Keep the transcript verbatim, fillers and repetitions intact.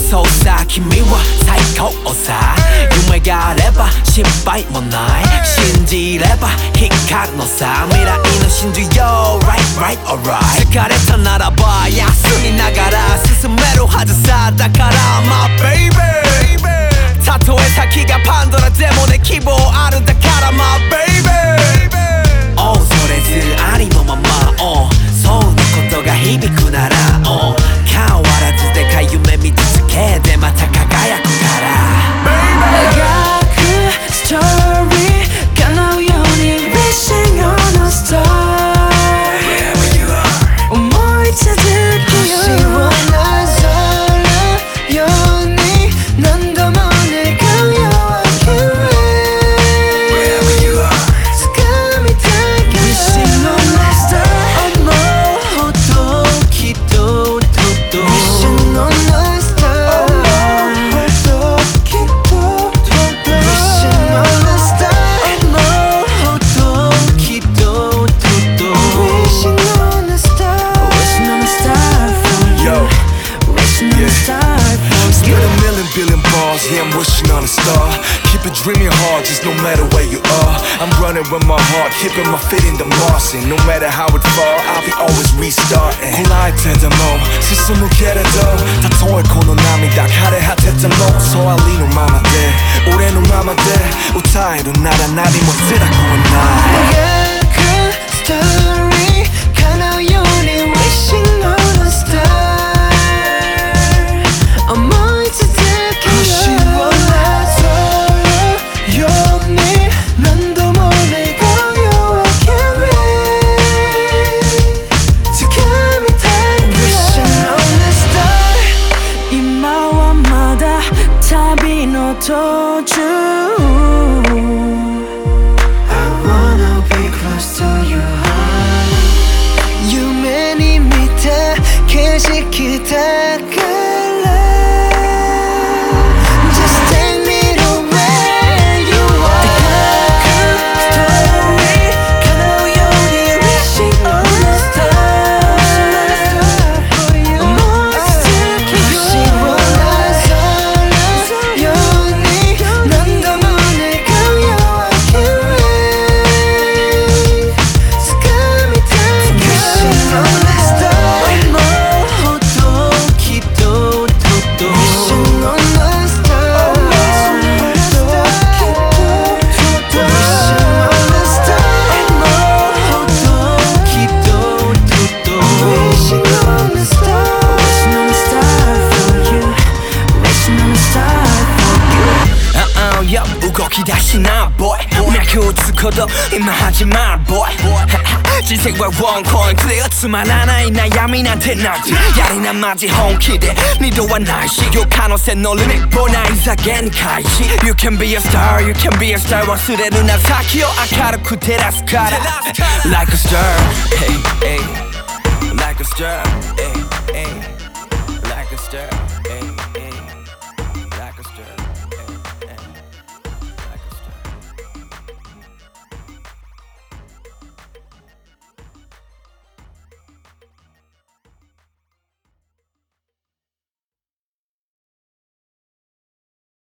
そうさ君は最高さ夢があれば失敗もない信じれば光るのさ未来の真珠よ Right right alright 疲れたならば休みながら進めるはずさだから My baby たとえ先がパンドラでもね希望あるだから My baby 恐れずありのまま、oh、そうのことが響くなら、oh、変わらずでかい夢見続けてまた輝くから描くストーリー叶うように Wishing on a star Wherever you are 思い続けよう星をなぞるように何度も願うよ I can't wait Wherever you are 掴みたいから Wishing on a star 思うほどきっと届く Wishing on a star 思うほどきっと届く Wishing on a star 思うほどきっと届く Wishing on a star Wishing on a star for you Yo, Wishing on a star for spit you a million billion bars, yeah, I'm wishing on a star. Keep it dreaming hard, just no matter where you are. I'm running with my heart, keeping my feet in the moss. And no matter how it fall, I'll be always restarting. Collide to the moon,進むけれどたとえこの涙枯れ果ててもそうありのままで俺のままで歌えるなら何も辛くはない描くストーリー叶うように Wishing on a star 思い続けよう星をなぞるように何度も願うよ I can't wait 掴みたいから Wishing on a star 今はまだ旅の途中I wanna be close to your heart 夢に見た景色だから Just take me to where you are 描くストーリー叶うように Wishing on a star 思い続けよう星をなぞるように何度も願うよ I can't wait 掴みたいから Wishing on a star 思うほどきっと届く Wishing on a star 思うほどきっと届く Wishing on a star 思うほどきっと届く Wishing on a star Wishing on a star for you Wishing on a star for you uh uh, yo, 動き出しな boy 脈を打つこと今始まる boy 人生はワンコインくれよつまらない悩みなんてなくやりなマジ本気で二度はないし今日可能性のリミットないざ限界し You can be a star, you can be a star 忘れるな先を明るく照らすから Like a star, hey, hey Like a star, hey, hey